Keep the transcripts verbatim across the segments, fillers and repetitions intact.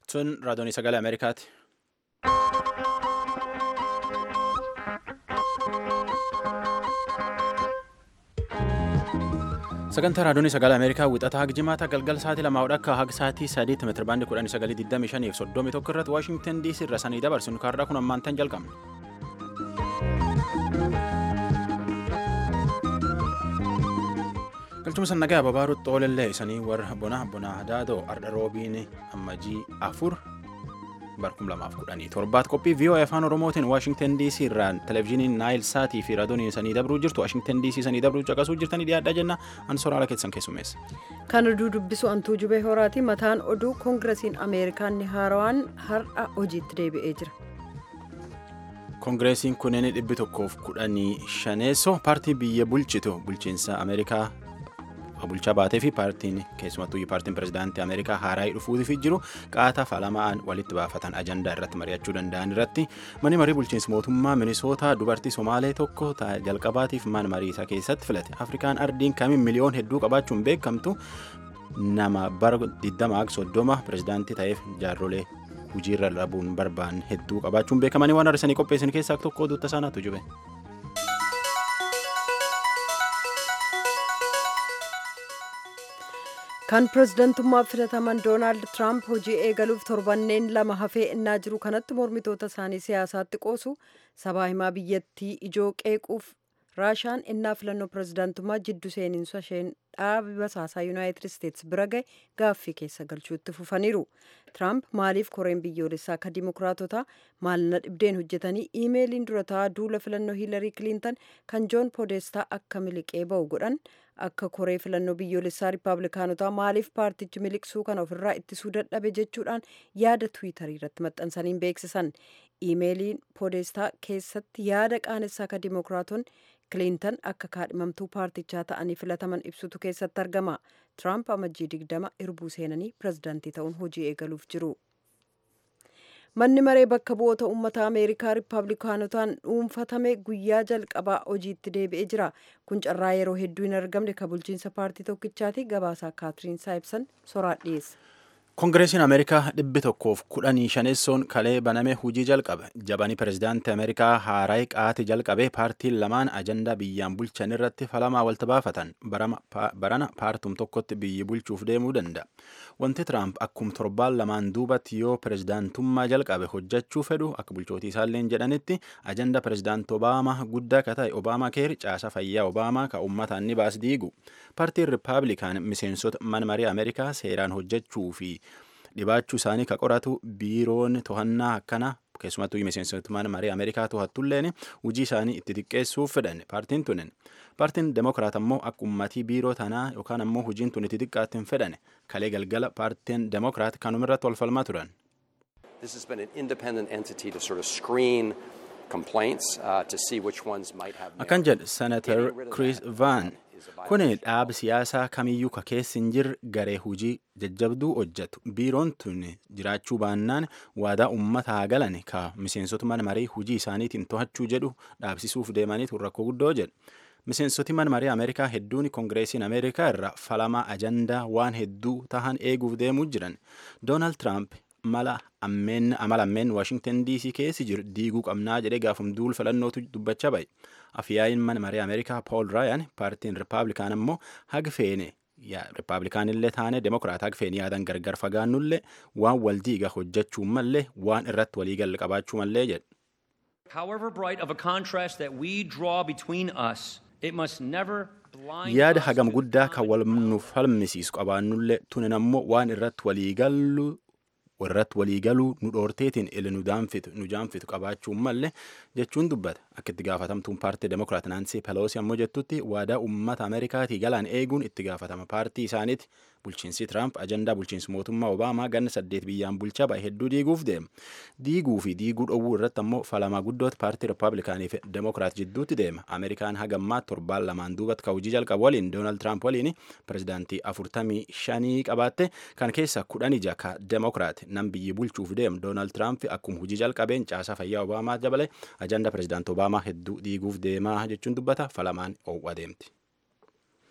Sun raadiyoonii sagalee Ameerikaati. Sagantaa raadiyoonii sagalee Ameerikaa wixataa haga jimaata galgala sa'aatii lamaa akka haga sa'aatii sadiitti meetira baandii kudhanii sagalii digdamii shanii fi soddomii tokko irratti Waashingtan D C irra sanii dabarsinu kaarraa kun ammaantan jalqabna. Galchuma sannagaa babaaruutti xoolillee isanii warra bona bonaa daadoo ardha roobiin ammajii afur barkum lamaaf kudhanii torbaat qophii V O A afaan Oromootiin Waashingtan D C irraan televezyiiniin Naayil Saatii fi raadiyooniin sanii dabruu jirtu Waashingtan D C sanii dabruu caqasuu jirtanii dhiyaadhaa jenna an soraala keessan keessummeessa. Kan oduu dubbisu antuu jubee horaati mataan oduu koongiresiin Ameerikaan ni haarawaan har'a hojiitti deebi'ee jira. Koongireesiin kunneen dhibbi tokkoof kudhanii shaneessoo paartii biyya bulchitu bulchiinsa Ameerikaa bulchaa baatee fi paartiin keessumattuu paartiin pirezidaantii Ameerikaa haaraa dhufuutii jiru qaataa falamaan walitti baafatan ajandaa irratti mari'achuu danda'an irratti manni marii bulchiinsa mootummaa Minisootaa dubartii Somaalee tokko jalqabaatiif mana marii isaa keessatti filate. Afrikaan ardiin kamiin miliyoon hedduu qabaachuun beekamtu nama bara digdama soddoma pirezidaantii ta'eef jaarrolee hojiirra dhabuun barbaan hedduu qabaachuun beekamanii waan arsanii qopheessan keessaa tokko oduutta isaanaatu jube. Kan pirezidantummaaf filataman Doonaald Tiraamp hojii eegaluuf torbanneen lama hafee innaa jiru kanatti mormitoota isaanii siyaasaatti qoosu sabaa himaa biyyattii ijoo qeequuf Raashaan innaa filannoo pirezidantummaa jiddu seeninsa isheen dhaabi basaasaa Yuunaayitid Isteetsi bira gahe gaaffii keessa galchuutti fufaniiru. Tiraamp maaliif koreen biyyoolessaa akka dimokiraatotaa maalina dhibdeen hojjetanii iimeeliin durataa duula filannoo Hiilarii Kiliintan kan Joon Poodestaa akka miliqee ba'u godhan akka koree filannoo biyyoolessaa Riippaabilikaanotaa maaliif paartichi miliqsuu kana ofirraa ittisuu dadhabe jechuudhaan yaada Tiwiitarii irratti maxxansaniin beeksisan. Iimeeliin Poodestaa keessatti yaada qaanessaa akka dimokiraatonni Kiliintan akka kaadhimamtuu paartichaa ta'anii filataman ibsutu keessatti argama. Tiraamp amajjii digdama irbuu seenanii pirezidaantii ta'uun hojii eegaluuf jiru. Manni maree bakka bu'oota uummata Ameerikaa Riippaabilikaanotaan dhuunfatame guyyaa jalqabaa hojiitti deebi'ee jira. Kun carraa yeroo hedduu hin argamne kan bulchiinsa paartii tokkichaati. Gabaasaa Kaatiriin Saayibsan soraa dhiyeessa. Koongireesiin Ameerikaa dhibbi tokkoof kudhanii shaneessoon kalee baname hojii jalqabe. Jabanii pirezidaantii Ameerikaa haaraa qaati jalqabe paartiin lamaan ajandaa biyyaan bulchan irratti falamaa walta baafatan barana paartum tokkotti biyyi bulchuuf deemuu danda'a. Wanti Tiraamp akkuma torbaan lamaan duubatti yoo pirezidaantummaa jalqabe hojjechuu fedhu akka bulchootii isaalleen jedhanitti ajandaa pirezidaantii Obaamaa guddaa ka ta'e Obaamaa keer caasa fayyaa Obaamaa ka uummataan ni baas diigu. Paartiin Riippaabilikaan miseensota mana marii Ameerikaa seeraan hojjechuu fi dhibaachuu isaanii ka qoratu biiroon to'annaa akkana keessumattuu miseensota mana marii Ameerikaa to'attulleen hojii isaanii itti xiqqeessuuf fedhan paartiin tunin. Paartiin Demokiraat ammoo akka uummatii biiroo tanaa yookaan ammoo hojiin tun itti xiqqaatti hin fedhan kalee galgala paartiin Demokiraat kanumirratti wal falmaa turan. This has been an independent entity to sort of screen complaints uh, to see which ones might have merit. Akkan jedhe Senator Chris Van kun dhaab siyaasaa kamiyyuu ka keessi hin jirre garee hojii jajjabduu hojjetu. Biiroon tun jiraachuu baannaan waadaa uummataa galan ka miseensota mana marii hojii isaaniitiin to'achuu jedhu dhaabsisuuf deemaniitu rakkoo guddoo jedhu. Miseensoti mana marii Ameerikaa hedduun koongireesiin Ameerikaa irra falamaa ajandaa waan hedduu tahan eeguuf deemuu jiran. Doonaald Tiraamp mala ammeen amala ammeen Waashingtan D C keessi jiru diiguu qabnaa jedhee gaafum duul filannootu dubbachaa bahe. Afyaayin mana marii Ameerikaa Paul Ryan paartiin Riippaabilikaan ammoo haga feene Riippaabilikaan illee taane Demokiraat haga feene yaadan gargar fagaannullee waan wal diiga hojjechuu mallee waan irratti waliigallee qabaachuu mallee jedhe. However bright of a contrast that we draw between us, it must never yaada hagam guddaa kan wal nuuf falmisiisu qabaannullee tunin ammoo waan irratti waliigallu warratti waliigaluu nu dhoorteetiin ili nu daanfitu nu jaanfitu qabaachuun mallee jechuun dubbata. Akka itti gaafatamtuun paartii Demokiraat Naansi Peloosi ammoo jettutti waadaa uummata Ameerikaatii galaan eeguun itti gaafatama paartii isaaniiti. Bulchiinsi Tiraamp ajandaa bulchiinsa mootummaa Obaamaa ganna saddeet biyyaan bulchaa bahe hedduu diiguuf deema. Diiguu fi diiguu dhowwuu irratti ammoo falamaa guddoota paartii Riippaabilikaanii fi Demokiraat jidduutti deema. Ameerikaan hagammaa torbaan lamaan duubatti ka hojii jalqabu waliin Doonaald Tiraamp waliin pirezidaantii afurtamii shanii qabaatte kan keessa kudhan ija ka Demokiraat nam biyyi bulchuuf deemu. Doonaald Tiraamp akkuma hojii jalqabeen caasaa fayyaa Obaamaa dabale ajandaa pirezidaantii Obaamaa hedduu diiguuf deemaa jechuun dubbata falamaan oowwa deemti.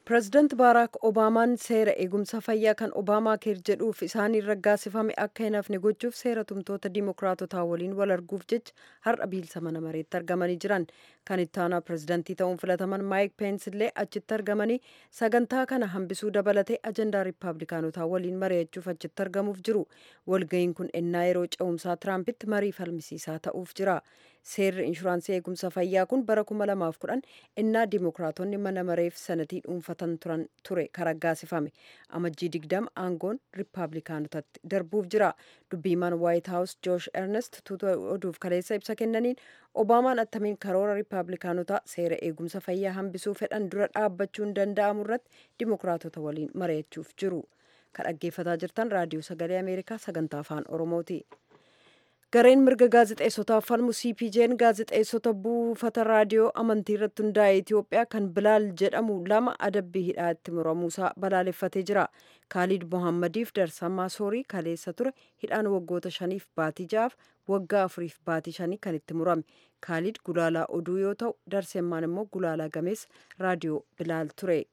Pireezidaant Baaraak Obaamaan seera eegumsa fayyaa kan Obaamaa keer jedhuuf isaaniin raggaasifame akka hin hafne gochuuf seera tumtoota Dimookiraatotaa waliin wal arguuf jecha har'a biilsa mana mareetti argamanii jiran. Kan itti aanaa pireezidaantii ta'uun filataman Maayik Peens illee achitti argamanii sagantaa kana hambisuu dabalatee ajandaa Riippaabilikaanotaa waliin mari'achuuf achitti argamuuf jiru. Walga'iin kun ennaa yeroo ce'umsaa Tiraampitti marii falmisiisaa ta'uuf jira. Seerri inshuraansii eegumsa fayyaa kun bara kuma lamaaf kudhan ennaa Dimookiraatonni mana mareef sanatii dhuunfatan turan ture kan raggaasifame. Amajjii digdama aangoon Riippaabilikaanotatti darbuuf jira. Dubbiimaan Waayit Haawus Joosh Ernest tuuta oduuf kaleessa ibsa kennaniin Obaamaan attamiin karoora Riippaabilikaanotaa seera eegumsa fayyaa hambisuu fedhan dura dhaabbachuun danda'amu irratti Dimookiraatota waliin mari'achuuf jiru. Kan dhaggeeffataa jirtan raadiyoo sagalee Ameerikaa sagantaa afaan Oromooti. Gareen mirga gaazexeessotaaf falmu C P J'n gaazexeessota buufata raadiyoo amantii irratti hundaa'e Itoophiyaa kan Bilaal jedhamu lama adabbii hidhaa itti muramuusaa balaaleffatee jira. Kaalid Mohammadiif Darsammaa Soorii kaleessa ture hidhaan waggoota shaniif baatii ja'aaf waggaa afuriif baatii shanii kan itti murame. Kaalid gulaalaa oduu yoo ta'u Darsemmaan immoo gulaalaa gameessa raadiyoo Bilaal ture.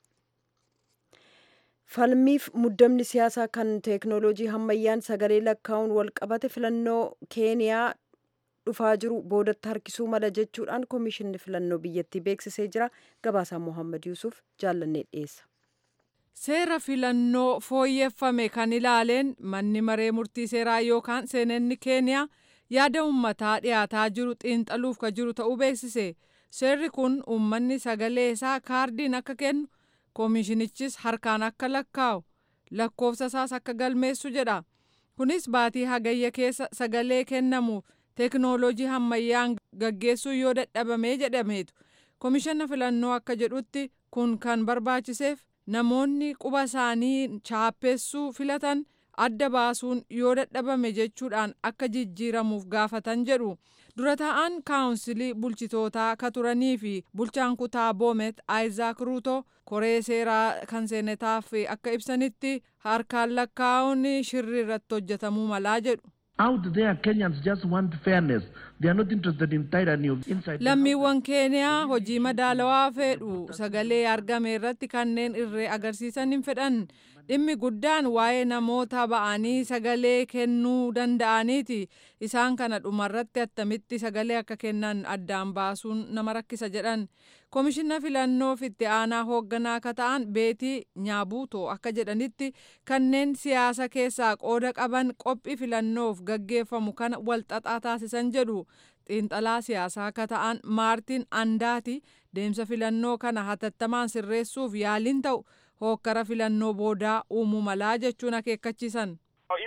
Falmiif muddamni siyaasaa kan teeknooloojii hammayyaan sagalee lakkaa'uun wal qabate filannoo Keeniyaa dhufaa jiru boodatti harkisuu mala jechuudhaan koomishinni filannoo biyyattii beeksisee jira. Gabaasaan Mohammad Yuusuf jaallannee dhiyeessa. Seera filannoo fooyyeffame kan ilaaleen manni maree murtii seeraa yookaan seenenni Keeniyaa yaada uummataa dhiyaataa jiru xiinxaluuf ka jiru ta'uu beeksise. Seerri kun uummanni sagalee isaa kaardiin akka kennu koomishinichis harkaan akka lakkaa'u lakkoofsa isaas akka galmeessu jedha. Kunis baatii hagayya keessa sagalee kennamuuf teeknooloojii hammayyaan gaggeessuu yoo dadhabamee jedhameetu. Koomishina filannoo akka jedhutti kun kan barbaachiseef namoonni quba isaanii chaappeessuu filatan adda baasuun yoo dadhabame jechuudhaan akka jijjiiramuuf gaafatan jedhu. Dura taa'an kaawunsilii bulchitootaa ka turanii fi bulchaan kutaa Boomet Aayizaak Ruutoo koree seeraa kan seenetaaf akka ibsanitti harkaan lakkaa'uun shirri irratti hojjetamuu malaa jedhu. Out there, Kenyans just want fairness. They are not interested in tyranny of inside. Lammiiwwan Keeniyaa hojii madaalawaa fedhu sagalee argame irratti kanneen irree agarsiisan hin fedhan. Dhimmi guddaan waa'ee namoota ba'anii sagalee kennuu danda'aniiti. Isaan kana dhumarratti attamitti sagalee akka kennan addaan baasuun nama rakkisa jedhan. Koomishina filannoof itti aanaa hoogganaa akka ta'an Beetii Nyaabuutoo akka jedhanitti kanneen siyaasa keessaa qooda qaban qophii filannoof gaggeeffamu kana walxaxaa taasisan jedhu. Xiinxalaa siyaasaa akka ta'an Maartiin Andaati deemsa filannoo kana hatattamaan sirreessuuf yaaliin ta'u hookkara filannoo boodaa uumuu malaa jechuun akeekkachiisan.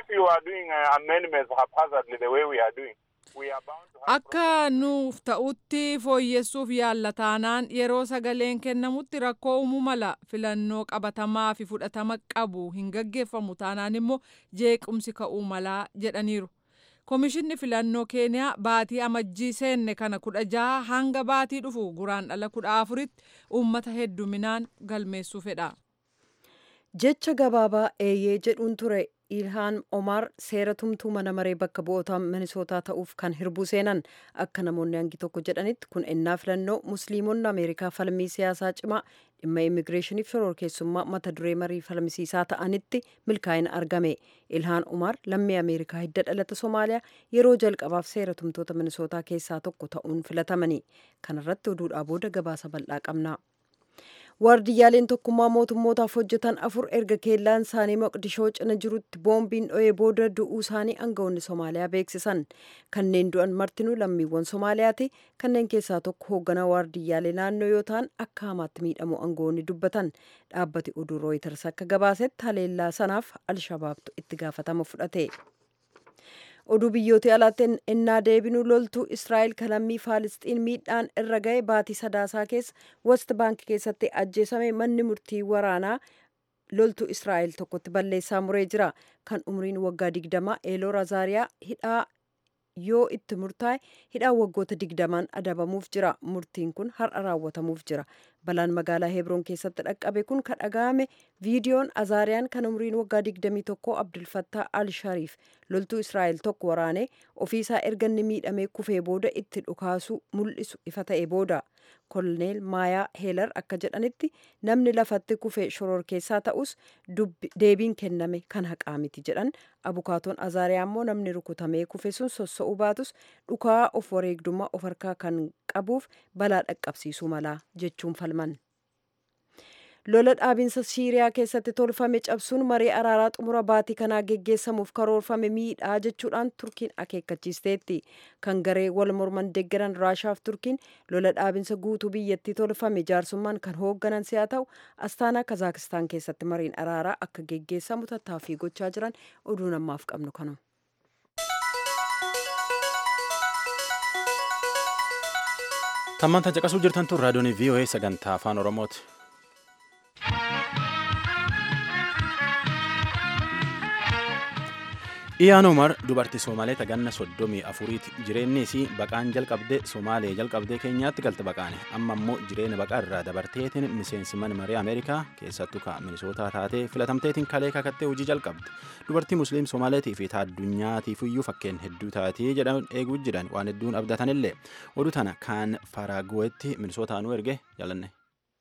Akka nuuf ta'utti fooyyessuuf yaalla taanaan yeroo sagaleen kennamutti rakkoo uumuu mala filannoo qabatamaa fi fudhatama qabu hin gaggeeffamu taanaan immoo jeequmsi ka'uu malaa jedhaniiru. Koomishinni filannoo Keeniyaa baatii amajjii seenne kana kudha jaha hanga baatii dhufu guraandhala kudha afuritti uummata hedduminaan galmeessuu fedha. Jecha gabaabaa eeyyee jedhuun ture Ilhaan Omar seera tumtuu mana maree bakka bu'ootaa Minisootaa ta'uuf kan hirbuu seenan. Akka namoonni hangi tokko jedhanitti kun ennaa filannoo musliimonni Ameerikaa falmii siyaasaa cimaa dhimma immigireeshiniif shororkeessummaa mata duree marii falmisiisaa ta'anitti milkaa'ina argame. Ilhaan Omar lammii Ameerikaa hidda dhalata Somaaliyaa yeroo jalqabaaf seera tumtoota Minisootaa keessaa tokko ta'uun filatamani. Kanarratti oduudhaa booda gabaasa bal'aa qabna. Waardiyyaaleen tokkummaa mootummootaaf hojjetan afur erga keellaan isaanii Moqdishoo cina jirutti boombiin dho'ee booda du'uu isaanii aangawoonni Somaaliyaa beeksisan. Kanneen du'an martinuu lammiiwwan Somaaliyaati. Kanneen keessaa tokko hoogganaa waardiyyaalee naannoo yoo ta'an akka hamaatti miidhamu aangawoonni dubbatan. Dhaabbati oduu Rooyiters akka gabaasetti haleellaa sanaaf Alshabaabtu itti gaafatama fudhate. Oduu biyyoota alaatti ennaa deebinu loltuu Israa'el kan lammii Faalisxiin miidhaan irra ga'e baatii sadaasaa keessa West Bank keessatti ajjeesame manni murtii waraanaa loltuu Israa'el tokkotti balleessaa muree jira. Kan umriin waggaa digdamaa Eeloo Razaariyaa hidhaa yoo itti murtaa'e hidhaa waggoota digdamaan adabamuuf jira. Murtiin kun har'a raawwatamuuf jira. Balaan magaalaa Hebroon keessatti dhaqqabe kun kan dhaga'ame viidiyoon Azaariyaan kan umriin waggaa digdamii tokkoo Abdulfattaa Al-Shariif loltuu Israa'el tokko waraanee ofiisaa erga inni miidhamee kufee booda itti dhukaasuu mul'isu ifa ta'e booda. koloneel maayaa heelar akka jedhanitti namni lafatti kufee shororkeessaa ta'us deebiin kenname kan haqaa miti jedhan. Abukaatoon Azaariyaa immoo namni rukutamee kufe sun sossa'uu baatus dhukaa of wareegdummaa of harkaa kan qabuuf balaa dhaqqabsiisuu mala jechuun falman. Lola dhaabinsa Siiriyaa keessatti tolfame cabsuun marii araaraa xumura baatii kanaa geggeessamuuf karoorfame miidhaa jechuudhaan Turkiin akeekkachiisteetti. Kan garee wal morman deeggaran Raashaaf Turkiin lola dhaabinsa guutuu biyyattii tolfame jaarsummaan kan hoogganan si'a ta'u Astaanaa Kazaakistaan keessatti mariin araaraa akka geggeessamu tattaaffii gochaa jiran oduu namaaf qabnu kanuma. Tammaan tan caqasuu jirtan tun raadiyoon V O A sagantaa afaan Oromooti. Iyaan Umar dubartii Somaalee ganna soddomii afuriiti. Jireenni isii baqaan jalqabdee Somaalee jalqabdee Keenyaatti galte baqaane. Amma immoo jireenya baqaa irraa dabarteetiin miseensi mana maree Ameerikaa keessattuu ka Minisootaa taatee filatamteetiin kalee kakattee hojii jalqabde. Dubartii Musliim Somaaleetii fi addunyaatiif iyyuu fakkeen hedduu taatee jedhan eeguu jiran waan hedduun abdatanillee. Oduu tana kaan Faraaguweetti Minisootaanuu erge jaalanne.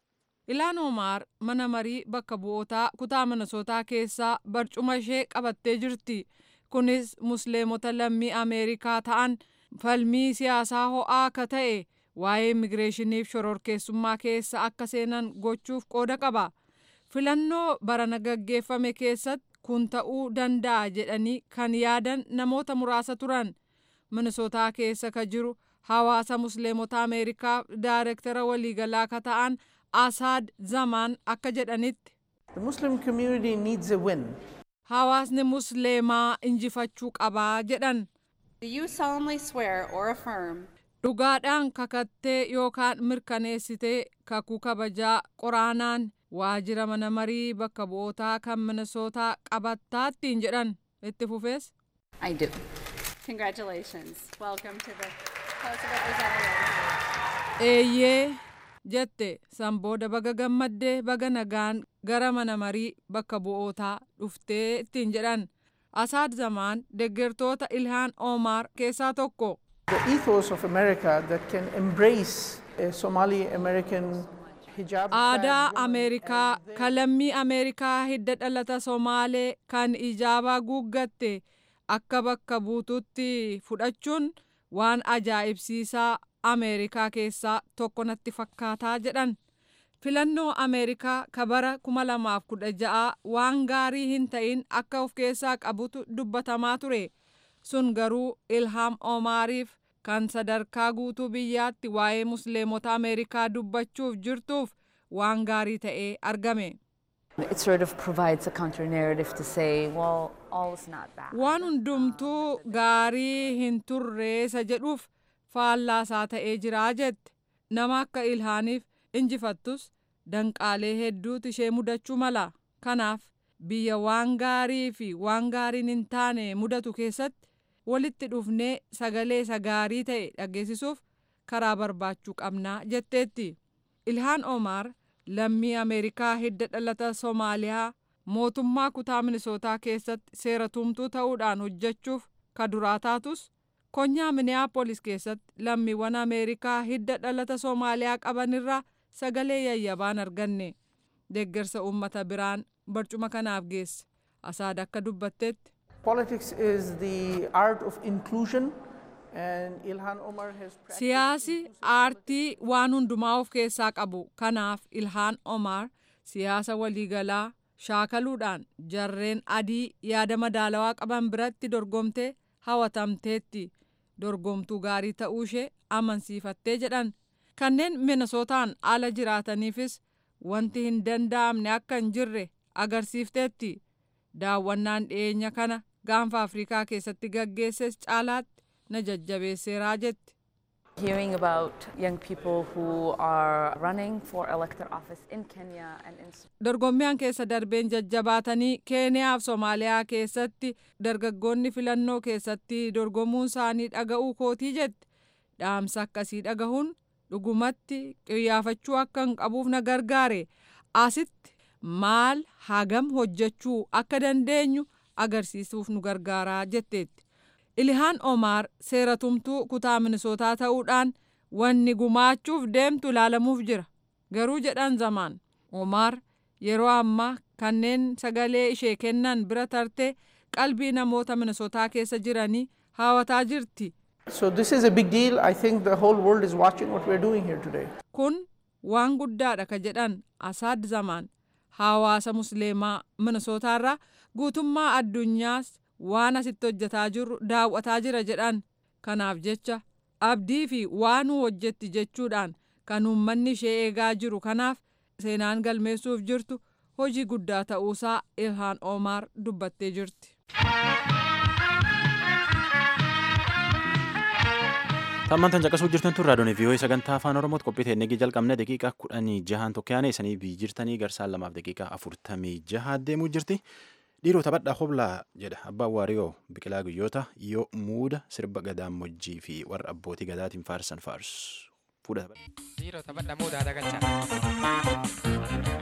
Ilaan Omar mana marii bakka bu'ootaa kutaa Minisootaa keessaa barcuma ishee qabattee jirti. Kunis musliimota lammii Ameerikaa ta'an falmii siyaasaa ho'aa akka ta'e waa'ee immigireeshiniif shororkeessummaa keessa akka seenan gochuuf qooda qaba. Filannoo barana gaggeeffame keessatti kun ta'uu danda'a jedhanii kan yaadan namoota muraasa turan. Minisootaa keessa ka jiru hawaasa musliimota Ameerikaa daayirektara waliigalaa ka ta'an Asaad Zamaan akka jedhanitti. The Muslim community needs a win. Hawaasni musliimaa injifachuu qabaa jedhan. Do you solemnly swear or affirm? Dhugaadhaan kakattee yookaan mirkaneessitee kakuu kabajaa qoraanaan waajjira mana marii bakka bu'ootaa kan Minisootaa qabattaattiin jedhan itti fufees. I do. Congratulations. Welcome to the House of Representatives. Eeyyee jette san booda baga gammaddee baga nagaan gara mana marii bakka bu'ootaa dhuftee ittiin jedhan. Asaad Zamaan deeggartoota Ilhaan Omar keessaa tokko. The ethos of America that can embrace a Somali American hijab. Aadaa Ameerikaa kan lammii Ameerikaa hidda dhalata Somaalee kan ijaabaa guuggatte akka bakka buututti fudhachuun waan ajaa'ibsiisaa Ameerikaa keessaa tokko natti fakkaataa jedhan. Filannoo Ameerikaa ka bara kuma lamaaf kudha ja'a waan gaarii hin ta'in akka of keessaa qabutu dubbatamaa ture. Sun garuu Ilhaan Omariif kan sadarkaa guutuu biyyaatti waa'ee musliimota Ameerikaa dubbachuuf jirtuuf waan gaarii ta'ee argame. It sort of provides a counter narrative to say, well, all is not bad. Waan hundumtuu gaarii hin turreessa jedhuuf faallaasaa ta'ee jiraa jette. Nama akka Ilhaaniif injifattus danqaalee hedduutu ishee mudachuu mala. Kanaaf biyya waan gaarii fi waan gaariin hin taane mudatu keessatti walitti dhufnee sagalee isa gaarii ta'e dhageessisuuf karaa barbaachuu qabnaa jetteetti. Ilhaan Omar lammii Ameerikaa hidda dhalata Somaaliyaa mootummaa kutaa Minisootaa keessatti seera tumtuu ta'uudhaan hojjechuuf ka duraa taatus konyaa Minneapolis keessatti lammiiwwan Ameerikaa hidda dhalata Somaaliyaa qabanirraa sagalee yayyabaan arganne. Deeggarsa uummata biraan barcuma kanaaf geesse. Asaad akka dubbatteetti. Politics is the art of inclusion. Siyaasi aartii waan hundumaa of keessaa qabu. Kanaaf Ilhaan Omar siyaasa waliigalaa shaakaluudhaan jarreen adii yaada madaalawaa qaban biratti dorgomtee hawatamteetti. Dorgomtuu gaarii ta'uu ishee amansiifattee jedhan. Kanneen Minisootaan ala jiraataniifis wanti hin danda'amne akka hin jirre agarsiifteetti. Daawwannaan dhiyeenya kana gaanfa Afrikaa keessatti gaggeesses caalaatti na jajjabeesseeraa jetti. Hearing about young people who are running for elected office in Kenya and in Dorgommiyaan keessa darbeen jajjabaatanii Keeniyaa fi Somaaliyaa keessatti dargaggoonni filannoo keessatti dorgomuun isaanii dhaga'uu kootii jetti. Dhaamsa akkasii dhagahuun dhugumatti qiyyaafachuu akka hin qabuuf na gargaare. Asitti maal hagam hojjechuu akka dandeenyu agarsiisuuf nu gargaaraa jetteetti. Ilhaan Omar seera tumtuu kutaa Minisootaa ta'uudhaan wanni gumaachuuf deemtu ilaalamuuf jira. Garuu jedhan Zamaan Omaar yeroo ammaa kanneen sagalee ishee kennan bira tartee qalbii namoota Minnesotaa keessa jiranii haawataa jirti. So this is a big deal. I think the whole world is watching what we're doing here today. Kun waan guddaadha ka jedhan Asaad Zamaan hawaasa musliimaa Minnesotaarraa guutummaa addunyaas waan asitti hojjetaa jirru daawwataa jira jedhan. Kanaaf jecha abdii fi waan hojjetti jechuudhaan kan uummanni ishee eegaa jiru kanaaf seenaan galmeessuuf jirtu hojii guddaa ta'uusaa Ilhaan Omaar dubbattee jirti. Tammantan caqasuu jirtan tun raadiyoon V O A sagantaa afaan Oromooti qophii teennee jalqabne daqiiqaa kudhanii jahaan tokko isanii bii jirtanii garsaan lamaaf daqiiqaa afurtamii jaha deemuu jirti. Dhiiroo taphadhaa hoblaa jedha abbaan waariyoo biqilaa guyyoota yoo muuda sirba gadaamojjii fi warra abbootii gadaatiin faarsan faarsu. Fuudha taphadha. Dhiiroo taphadhaa muudaa dagalcha.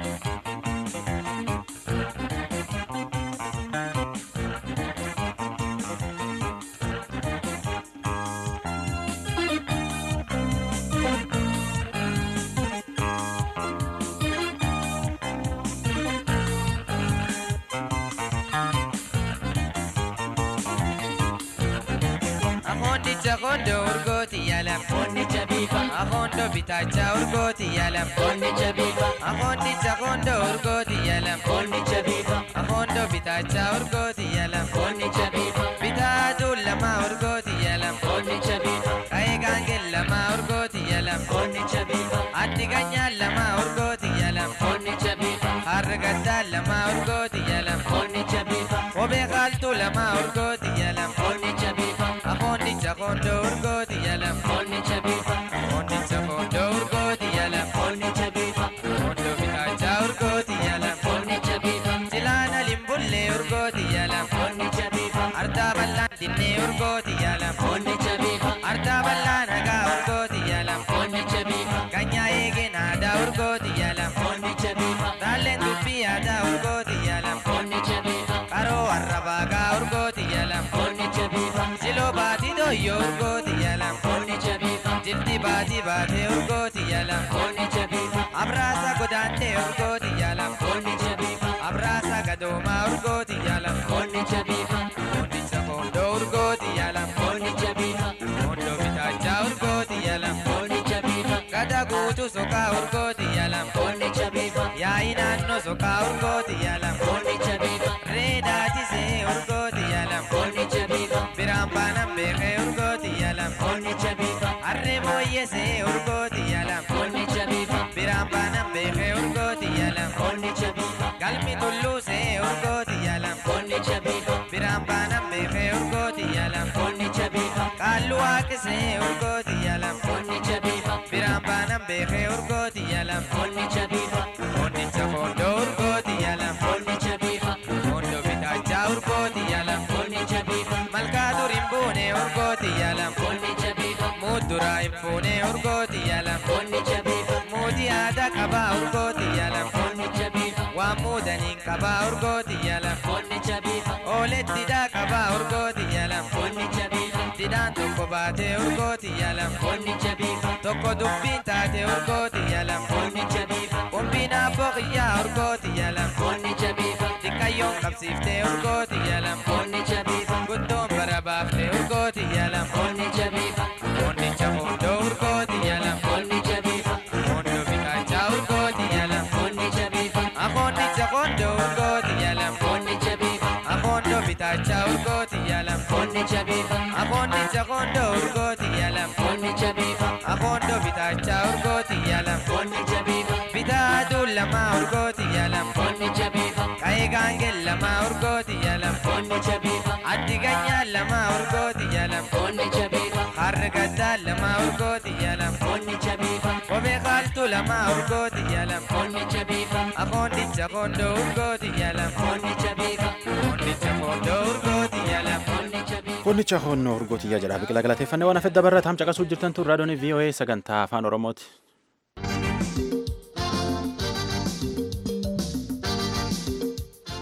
Kondo urgoti yalam konni chabifa akondo bitacha urgoti yalam konni chabifa akondi chakondo urgoti yalam konni chabifa akondo bitacha urgoti yalam konni chabifa bitatu lama urgoti yalam konni chabifa kai gangel lama urgoti yalam konni chabifa adiganya lama urgoti yalam konni chabifa hargata lama urgoti yalam konni chabifa obe kaltu lama urgoti yalam konni chabifa akondi chakondo urgoti yalam konni chabifa akondi chakondo urgoti yalam konni chabifa akondo bitacha urgoti yalam konni chabifa silana limbulle urgoti yalam konni chabifa arta ballan dinne urgoti yalam konni chabifa arta ballan aga urgoti yalam konni chabifa ganya ege nada urgoti yalam konni chabifa dalen dubbi ada urgoti yalam konni chabifa karo arraba ga urgoti yalam konni chabifa silo bati do yo urgoti yalam konni chabifa jildi bati bate urgoti yalam konni chabifa abrasa godante urgoti yalam konni chabifa abrasa gadoma urgoti yalam konni chabifa konni chakondo urgoti yalam konni chabifa kondo bitacha urgoti yalam konni chabifa gada gutu soka urgoti yalam konni chabifa ya inanno soka urgoti yalam konni chabifa reda tise urgoti yalam konni chabifa birambana bege urgoti yalam konni chabifa arre moye se urgoti yalam konni chabifa birambana bege urgoti yalam konni chabifa galmi tullu se urgoti yalam konni chabifa birambana bege urgoti yalam konni chabifa kallu akse urgoti yalam konni chabifa birambana bege urgoti yalam konni chabifa konni chakondo urgoti yalam konni chabifa kondo bitacha urgoti yalam konni chabifa malkadu rimbune urgoti yalam konni chabifa mudura infune urgoti yalam konni chabifa mudi ada kaba urgoti yalam konni chabifa wa mudanin kaba urgoti yalam konni chabifa oletti da kaba urgoti yalam konni chabifa didan tokko baate urgoti yalam konni chabifa tokko dubbin taate urgoti yalam konni chabifa qombina boqiyya urgoti yalam konni chabifa dikayyoon qabsiifte urgoti yalam konni chabifa guddoon barabaafte urgoti yalam konni chabifa konni chakondo urgoti yalam konni chabifa kondo bitacha urgoti yalam konni chabifa akondi chakondo urgoti yalam konni chabifa akondo bitacha urgoti yalam konni chabifa akondi chakondo urgoti yalam konni chabifa akondo bitacha urgoti yalam konni chabifa bitatu lama urgoti yalam konni chabifa kai gangel lama urgoti yalam konni chabifa adiganya lama urgoti yalam konni chabifa hargata lama urgoti yalam konni chabifa obe kaltu lama urgoti yalam konni chabifa akondi chakondo urgoti yalam konni chabifa konni chakondo urgoti yalam konni chabifa Konnicha honno urgootii jedha biqilaa galateeffannee waan hafedda barra taam caqasuu jirtan tun raadiyoon V O A sagantaa afaan Oromooti.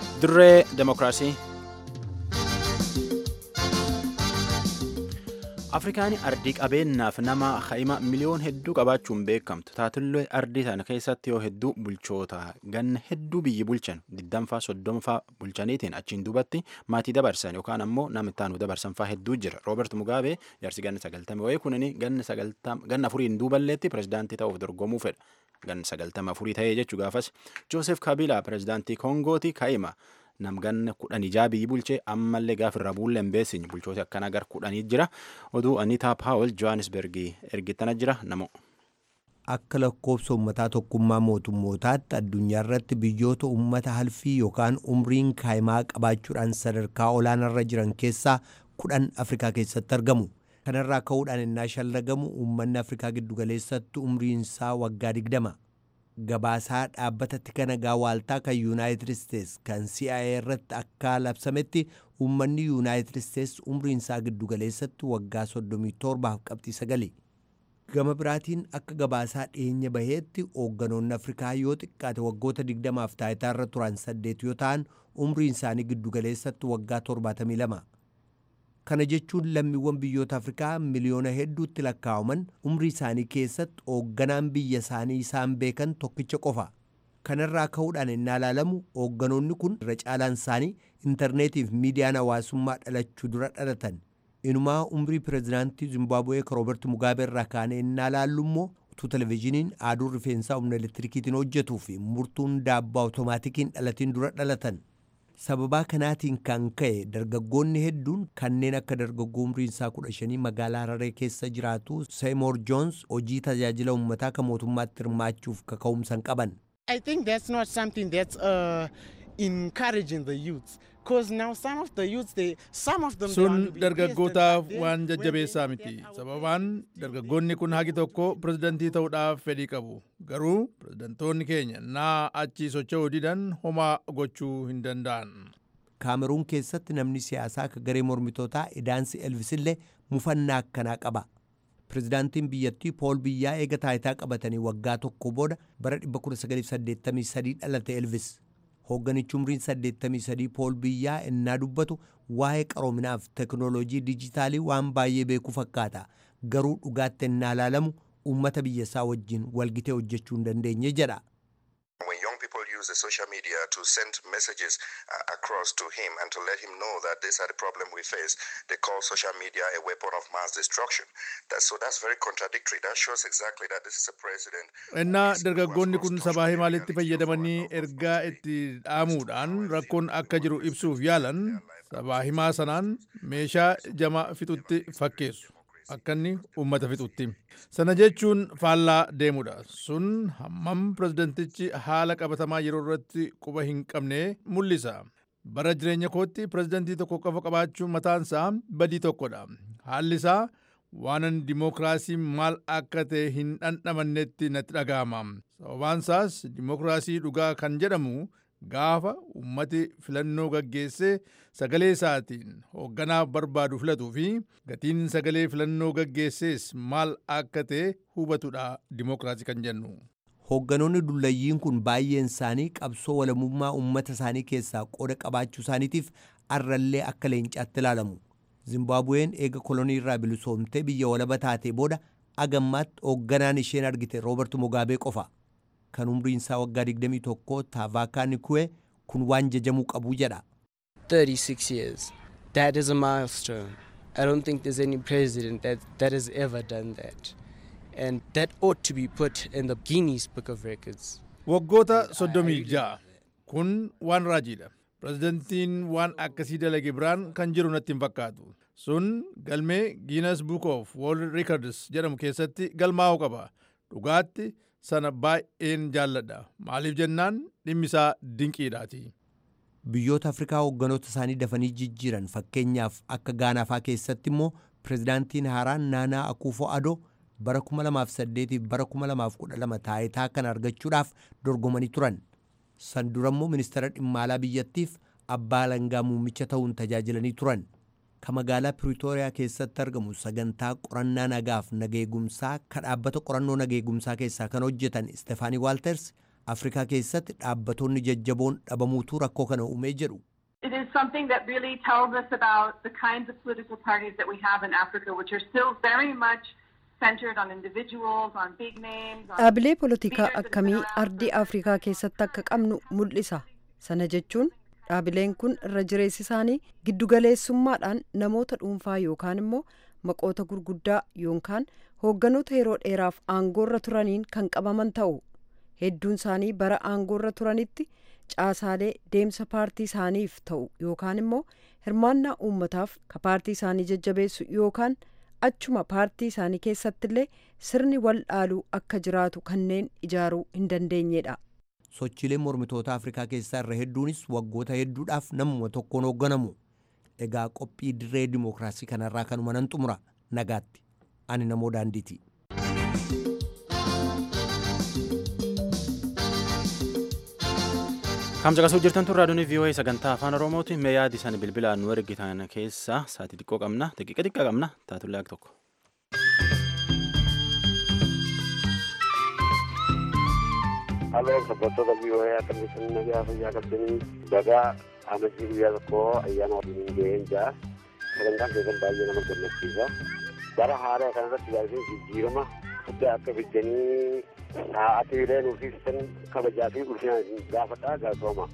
Dirree Demokiraasii. Afrikaan ardii qabeenyaaf nama haima miliyoon hedduu qabaachuun beekamtu. Taatullee ardii sana keessatti yoo hedduu bulchoota ganna hedduu biyyi bulchan digdamfaa soddomfaa bulchaniitiin achiin duubatti maatii dabarsan yookaan ammoo nama ittaanu dabarsanfaa hedduu jira. Roobert Mugaabee jaarsi ganna sagaltama wayii kunini ganna sagaltama ganna afuriin duuballeetti pirezidaantii ta'uuf dorgomuu fedha. Ganna sagaltama afurii ta'ee jechuu gaafas Joosef Kabilaa pirezidaantii Kongooti kaa'ima. Namganna kudhanii jaa biyyi bulchee ammallee gaafirra buullee hin beeksine bulchoota akkana gar kudhanii jira. Oduu Aniitaa Paawul Johannesburgii ergittana jira namo. Akka lakkoofsa uummataa tokkummaa mootummootaatti addunyaa irratti biyyoota uummata halfii yookaan umriin kaa'imaa qabaachuudhaan sadarkaa olaanarra jiran keessaa kudhan Afrikaa keessatti argamu. Kanarraa ka'uudhaan innaa shallagamu uummanni Afrikaa giddugaleessatti umriinsaa waggaa digdama. Gabaasaa dhaabbata tika nagaa waaltaa kan Yuunaayitid Isteets kan C I A irratti akka labsametti uummanni Yuunaayitid Isteets umriinsaa giddugaleessatti waggaa soddomii torbaaf qabxii sagali. Gama biraatiin akka gabaasaa dhiyeenya baheetti hoogganoonni Afrikaa yoo xiqqaate waggoota digdamaaf taayitaarra turan saddeet yoo ta'an umriin isaanii giddugaleessatti waggaa torbaatamii lama. Kana jechuun lammiiwwan biyyoota Afrikaa miliyoona hedduutti lakkaa'aman umrii isaanii keessatti hoogganaan biyya isaanii isaan beekan tokkicha qofa. Kanarraa ka'uudhaan innaa ilaalamu hoogganoonni kun irra caalaan isaanii intarneetiif miidiyaan hawaasummaa dhalachuu dura dhalatan. Inumaa umrii pirezidaantii Zimbaabuwee Roobert Mugaabee irraa kaanee innaa ilaallu immoo utuu televizhiniin aaduu rifeensaa humna elektirikiitiin hojjetuu fi murtuun daabbaa awutomaatikiin dhalatiin dura dhalatan. Sababaa kanaatiin kan ka'e dargaggoonni hedduun kanneen akka dargaggoo umriinsaa kudha shanii magaalaa Hararee keessa jiraatu Seymour Jones hojii tajaajila uummataa kan mootummaatti hirmaachuuf kaka'umsa qaban. I think that's not something that's uh, encouraging the youth. Because now some of the youths, they, some of them sun dargaggootaaf waan jajjabeessaa miti. Sababaan dargaggoonni kun hagi tokko pirezidantii ta'uudhaaf fedhii qabu. Garuu pirezidantoonni keenya naa achi socho'uu didan homaa gochuu hin danda'an. Kaameruun keessatti namni siyaasaa akka garee mormitootaa Idaansi Elvisillee mufannaa akkanaa qaba. Pirezidaantiin biyyattii Pool Biyyaa eega taayitaa qabatanii waggaa tokko booda bara dhibba kudha sagaliif saddeettamii sadii dhalate Elvis. Hoogganichi umriin saddeettamii sadii Pool Biyyaa innaa dubbatu waa'ee qaroominaaf teknooloojii dijitaalii waan baay'ee beekuu fakkaata. Garuu dhugaatti innaa ilaalamu uummata biyya isaa wajjin walgitee hojjechuu hin dandeenye jedha. When young people use the social media to send messages uh, across to him and to let him know that these are the problem we face, they call social media a weapon of mass destruction. That, so that's very contradictory. That shows exactly that this is a president. Enna dargaggoonni kun sabaa himaalitti fayyadamanii ergaa itti dhaamuudhaan rakkoon akka jiru ibsuuf yaalan sabaa himaa sanaan meeshaa jama fixutti fakkeessu. Akkanni uummata fixutti. Sana jechuun faallaa deemudha. Sun hammam pirezidantichi haala qabatamaa yeroo irratti quba hin qabne mul'isa. Bara jireenya kootti pirezidantii tokko qofa qabaachuun mataansaa badii tokkodha. Haalli isaa waanan dimookiraasii maal akka ta'e hin dhandhamannetti natti dhaga'ama. Sababaan isaas dimookiraasii dhugaa kan jedhamu gaafa ummati filannoo gaggeessee sagalee isaatiin hoogganaaf barbaadu filatuu fi gatiin sagalee filannoo gaggeessees maal akka ta'e hubatudha dimookiraasii kan jennu. Hoogganoonni dullayyiin kun baay'een isaanii qabsoo walabummaa uummata isaanii keessaa qooda qabaachuu isaaniitiif arrallee akka leencaatti ilaalamu. Zimbaabuween eega kolonii irraa bilisoomtee biyya walaba taatee booda agammaatti hoogganaan isheen argite Roobert Mugaabee qofa. Kan umriin isaa waggaa digdamii tokko Taavakaa Nikuwee kun waan jajamuu qabu jedha. thirty-six years. That is a milestone. I don't think there's any president that, that has ever done that. And that ought to be put in the Guinness Book of Records. Waggoota soddomii ja'a. Kun waan raajiidha. Pirezidantiin waan akkasii dalage biraan kan jiru natti hin fakkaatu. Sun galmee Guinness Book of World Records jedhamu keessatti galmaa'uu qaba. Dhugaatti sana baay'een jaalladha. Maaliif jennaan dhimmi isaa dinqiidhaati. Biyyoota Afrikaa hoogganoota isaanii dafanii jijjiiran fakkeenyaaf akka Gaanaafaa keessatti immoo pirezidaantiin haaraan Naanaa Akuufo-Adoo bara kuma lamaaf saddeetiif bara kuma lamaaf kudha lama taayitaa kan argachuudhaaf dorgomanii turan. San dura immoo ministeera dhimma alaa biyyattiif abbaa alangaa muummicha ta'uun tajaajilanii turan. Ka magaalaa Piriitooriyaa keessatti argamu sagantaa qorannaa nagaaf nageegumsaa ka dhaabbata qorannoo nageegumsaa keessaa kan hojjetan Istefaanii Waalters Afrikaa keessatti dhaabbatonni jajjaboon dhabamuutu rakkoo kana uumee jedhu. It is something that really tells us about the kinds of political parties that we have in Africa, which are still very much centered on individuals, on big names. Dhaabilee politikaa akkamii ardii Afrikaa keessatti akka qabnu mul'isa. Sana jechuun dhaabileen kun irra jireessi isaanii giddugaleessummaadhaan namoota dhuunfaa yookaan immoo maqoota gurguddaa yookaan hoogganoota yeroo dheeraaf aangoorra turaniin kan qabaman ta'u. Hedduun isaanii bara aangoorra turanitti caasaalee deemsa paartii isaaniif ta'u yookaan immoo hirmaannaa uummataaf ka paartii isaanii jajjabeessu yookaan achuma paartii isaanii keessattillee sirni wal dhaaluu akka jiraatu kanneen ijaaruu hin dandeenyedha. Sochiileen mormitoota Afrikaa keessaa irra hedduunis waggoota hedduudhaaf namuma tokkoon hoogganamu. Egaa qophii dirree dimookiraasii kanarraa kanuma nan xumura nagaatti. Ani namoo daandiiti. Kamjaqasuu jirtan tun raadiyoon V O A sagantaa afaan Oromooti. Mee yaadi isaan bilbilaan nu ergitan keessaa sa'aatii xiqqoo qabna. Daqiiqa xiqqaa qabna. Taatullee akka tokko. Halloo sabbattoota V O A akkamitti nagaa fayyaa qabdanii dagaa amajjii guyyaa tokko ayyaana waliin ga'een jaa sagantaan keessan baay'ee nama gammachiisa. Bara haaraa kanarratti yaaduu jijjiirama guddaa akka fidanii sa'aatiilee nuufisisan kabajaa fi ulfina gaafadhaa gaafoma.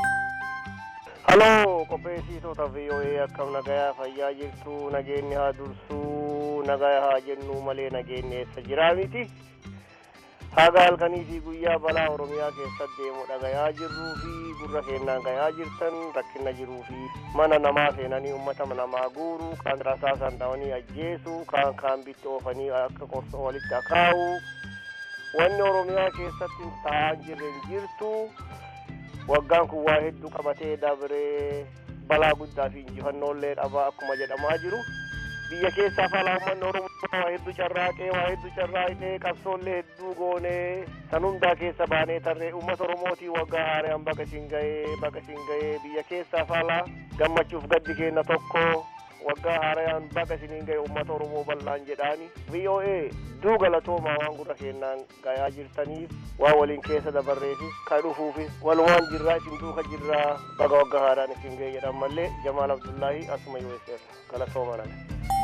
Halloo qopheessitoota V O A akkam nagayaa fayyaa jirtu nageenyi haa dursuu nagaya haa jennu malee nageenyi eessa jiraa miti. Haga halkanii fi guyyaa balaa Oromiyaa keessatti deemu dhagayaa jirruu fi gurra keenyaan gayaa jirtan rakkina jiruu fi mana namaa seenanii uummata namaa guuruu kaan rasaasaan dhawanii ajjeesuu kaan kaan bitti oofanii akka qorsoo walitti akaa'u wanni Oromiyaa keessatti ta'aa jirre hin jirtu. Waggaan kun waa hedduu qabatee dabree balaa guddaa fi injifannoolee dhabaa akkuma jedhamaa jiru. Biyya keessaa faalaa uummanni Oromoo waa hedduu carraaqee waa hedduu carraaqee qabsoollee hedduu goonee san hundaa keessa baanee tarree uummata Oromootii waggaa haaraan baqa isin ga'ee baqa isin ga'ee biyya keessaa faalaa gammachuuf gaddi kenna tokko waggaa haaraan baqa isin ga'ee uummata Oromoo bal'aan jedhaani. V O A duu galatoomaa waan gurra kennaan gayaa jirtaniif waa waliin keessa dabarreefis kan dhufuufis walumaan jirraa isin duuka jirraa baga waggaa haaraan isin ga'ee jedhan mallee Jamaal Abdullaahi asuma U S A galatoomaa nana.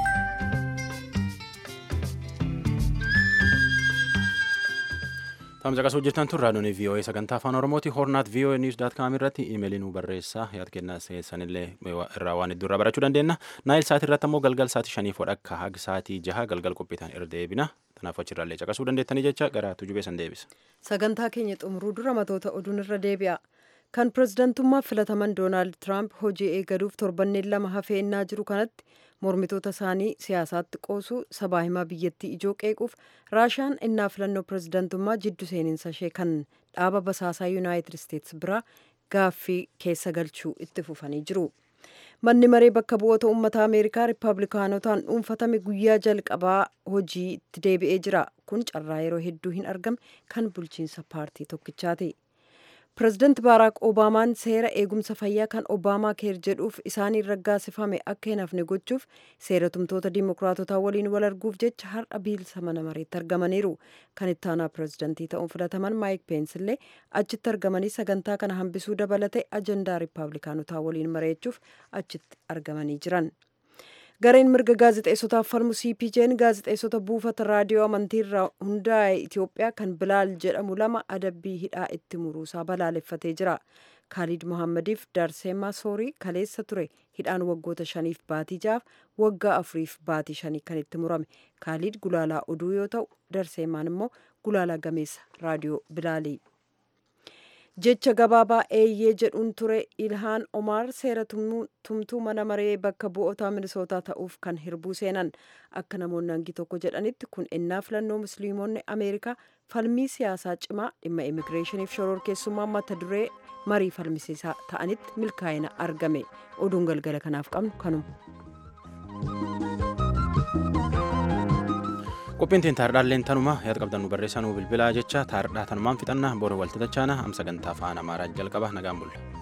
Tamjaqasuu jirtan tun raadiyoon V O A sagantaa afaan Oromooti. Hornaat V O A news dot com irratti iimeelii nu barreessaa yaad kennaa sanillee irraa waan hedduu irraa barachuu dandeenya. Naayil sa'aatii irratti ammoo galgal sa'aatii shaniif wadhakka haga sa'aatii jaha galgal qophiitaan irra deebina. Kanaaf achirraallee caqasuu dandeettanii jecha gara tujubee san deebisa. Sagantaa keenya xumuruu dura matoota oduun irra deebi'a. Kan pirezidantummaaf filataman Doonaald Tiraamp hojii eegaluuf torbanneen lama hafee innaa jiru kanatti mormitoota isaanii siyaasaatti qoosuu sabaa himaa biyyattii ijoo qeequuf raashaan innaa filannoo pirezidantummaa jiddu seeninsa ishee kan dhaaba basaasaa yuunaayitid isteetsi biraa gaaffii keessa galchuu itti fufanii jiru. Manni maree bakka bu'oota uummata Ameerikaa Rippaabilikaanotaan dhuunfatame guyyaa jalqabaa hojii itti deebi'ee jira. Kun carraa yeroo hedduu hin argamne kan bulchiinsa paartii tokkichaati. Pireezidaanti Baaraak Obaamaan seera eegumsa fayyaa kan Obaamaa keer jedhuuf isaaniin raggaasifame akka hin hafne gochuuf seera tumtoota diimokiraatotaa waliin wal arguuf jecha har'a biilsa mana mareetti argamaniiru. Kan itti aanaa pireezidaantii ta'uun filataman Maayik Peens illee achitti argamanii sagantaa kana hambisuu dabalatee ajandaa Rippaabilikaanotaa waliin mareechuuf achitti argamanii jiran. Gareen mirga gaazexeessotaaf falmu C P J'n gaazexeessota buufata raadiyoo amantii irraa hundaa'e Itoophiyaa kan Bilaal jedhamu lama adabbii hidhaa itti muruusaa balaaleffatee jira. Khalid Mohammadiif Darseemaa Soorii kaleessa ture hidhaan waggoota shaniif baatii jaaf waggaa afuriif baatii shanii kan itti murame. Khalid gulaalaa oduu yoo ta'u Darseemaan immoo gulaalaa gameessa raadiyoo Bilaalii. Jecha gabaabaa eeyyee jedhuun ture Ilhaan Omar seera tumtuu mana maree bakka bu'oota Minisootaa ta'uuf kan hirbuu seenan akka namoonni hangi tokko jedhanitti kun ennaa filannoo musliimonni Ameerikaa falmii siyaasaa cimaa dhimma immigireeshiniif shororkeessummaa mata duree marii falmisiisaa ta'anitti milkaa'ina argame. Oduun galgala kanaaf qabnu kanuma. Qophiin tiin taardhaalleen tanuma yaada qabdan nu barreessaa nu bilbilaa jecha taardhaa tanumaan fixannaa boru walti dachaana am sagantaa afaan amaaraa jalqaba nagaan bulla.